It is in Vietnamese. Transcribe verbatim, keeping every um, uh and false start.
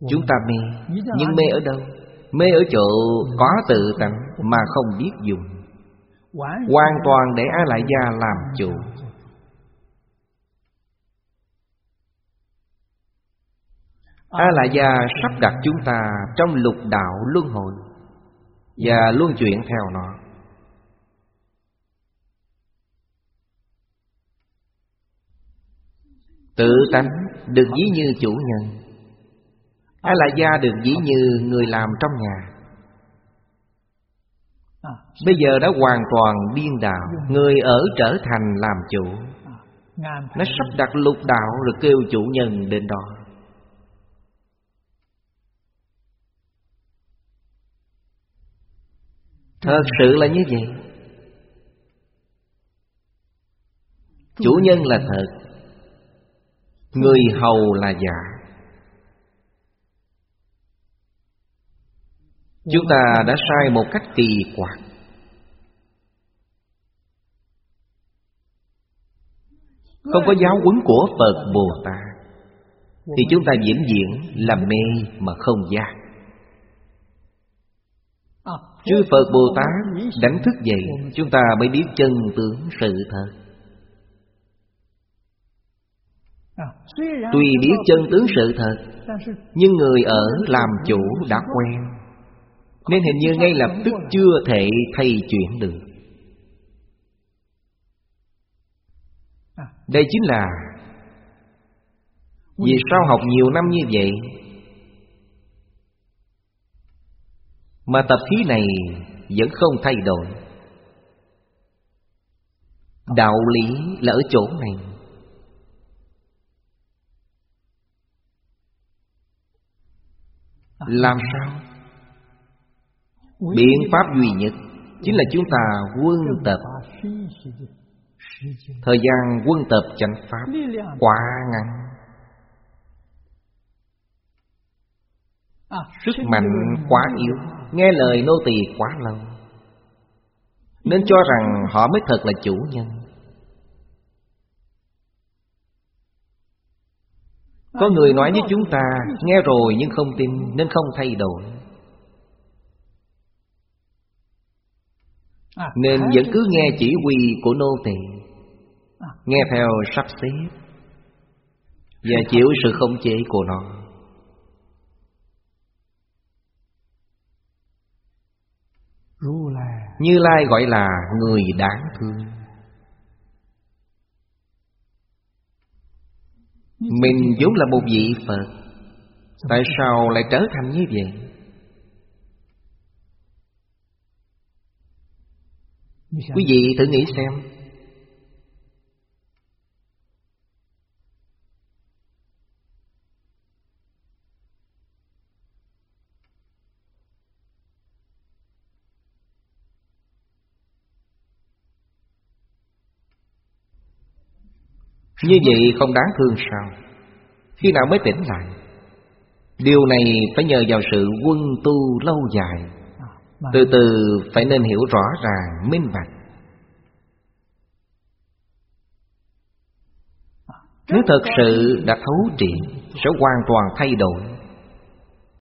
Chúng ta mê, nhưng mê ở đâu? Mê ở chỗ có tự tánh mà không biết dùng, hoàn toàn để A Lại Gia làm chủ. A Lại Gia sắp đặt chúng ta trong lục đạo luân hồi và luân chuyển theo nó. Tự tánh được ví như chủ nhân, A Lại Gia được ví như người làm trong nhà. Bây giờ đã hoàn toàn điên đảo, người ở trở thành làm chủ. Nó sắp đặt lục đạo rồi kêu chủ nhân đến đó. Thật sự là như vậy. Chủ nhân là thật, người hầu là giả. Chúng ta đã sai một cách kỳ quặc. Không có giáo huấn của Phật Bồ Tát thì chúng ta vĩnh viễn làm mê mà không giác. Chư Phật Bồ Tát đánh thức dậy, chúng ta mới biết chân tướng sự thật. Tuy biết chân tướng sự thật, nhưng người ở làm chủ đã quen, nên hình như ngay lập tức chưa thể thay chuyển được. Đây chính là vì sao học nhiều năm như vậy mà tập khí này vẫn không thay đổi. Đạo lý là ở chỗ này. Làm sao? Biện pháp duy nhất chính là chúng ta quân tập. Thời gian quân tập chánh pháp quá ngắn, sức mạnh quá yếu, nghe lời nô tỳ quá lâu, nên cho rằng họ mới thật là chủ nhân. Có người nói với chúng ta nghe rồi nhưng không tin, nên không thay đổi, nên vẫn cứ nghe chỉ huy của nô tỳ, nghe theo sắp xếp và chịu sự khống chế của nó. Như Lai gọi là người đáng thương. Mình vốn là một vị Phật, tại sao lại trở thành như vậy? Quý vị thử nghĩ xem. Như vậy không đáng thương sao? Khi nào mới tỉnh lại? Điều này phải nhờ vào sự quân tu lâu dài, từ từ phải nên hiểu rõ ràng, minh bạch. Nếu thật sự đã thấu triệt, sẽ hoàn toàn thay đổi.